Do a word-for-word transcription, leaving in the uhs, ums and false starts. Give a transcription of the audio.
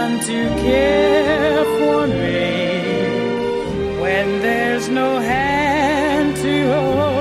one to care for me when there's no hand to hold.